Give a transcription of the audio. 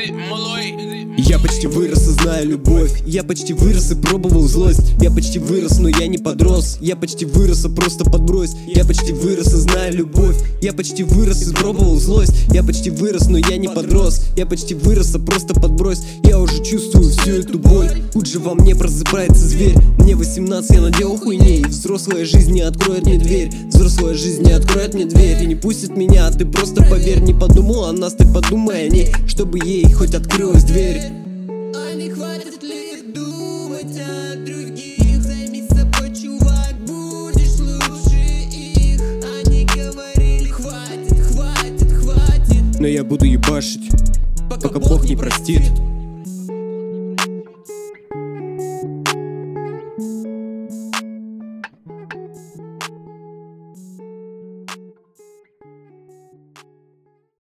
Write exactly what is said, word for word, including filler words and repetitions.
Я почти вырос и знаю любовь. Я почти вырос и пробовал злость. Я почти вырос, но я не подрос. Я почти вырос, а просто подбрось. Я почти вырос и знаю любовь. Я почти вырос и пробовал злость. Я почти вырос, но я не подрос. Я почти вырос, а просто подбрось. Я уже чувствую всю эту боль. Тут же во мне просыпается зверь. Мне восемнадцать, я наделал хуйней. И взрослая жизнь не откроет мне дверь. Взрослая жизнь не откроет мне дверь и не пустит меня. Ты просто поверь, не подумал о нас, ты подумай о ней, чтобы ей хоть открылась дверь. А не хватит ли думать о других? Займись собой, чувак, будешь лучше их. Они говорили: хватит, хватит, хватит. Но я буду ебашить, пока Бог не простит.